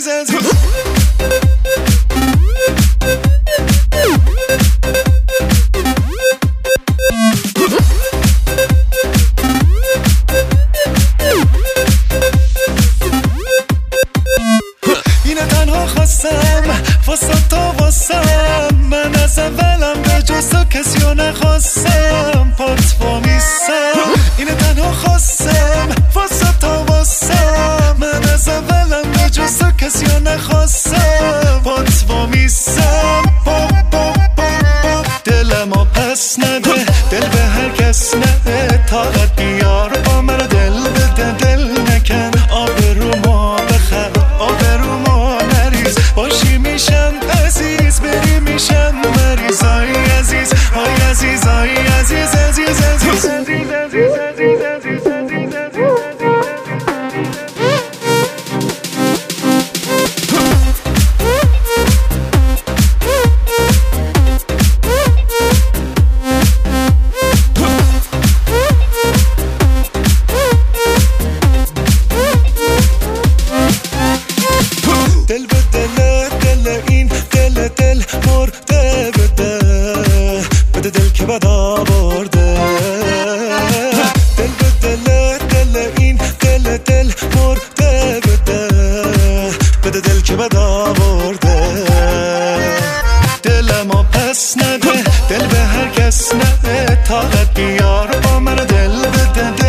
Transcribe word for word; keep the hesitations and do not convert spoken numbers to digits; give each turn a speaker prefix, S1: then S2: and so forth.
S1: عزیز عزیز اینه تنها خواستم واسه تا واسم من از اولم به جز تو کسی رو نخواستم پات وامیستم اینه تنها خواستم واسه تا واسم من از اولم به جز تو کسی رو نخواستم پات وامیستم با با با با دلمو پس نده دل به هر کس نده طاقت بیار با من دل بده دل نکن آبرومو بخر آبرومو نریز باشی میشم عزیز بری میشم مریض آی عزیز آی عزیز آی عزیز عزیز عزیز عزیز عزیز عزیز عزیز دل به دل دل این دل دل مرده بده بده دل که بد آورده دل به دل دل این دل دل مرده بده بده دل که بد آورده دلمو پس نده دل به هر کس نده طاقت بیار با من دل بده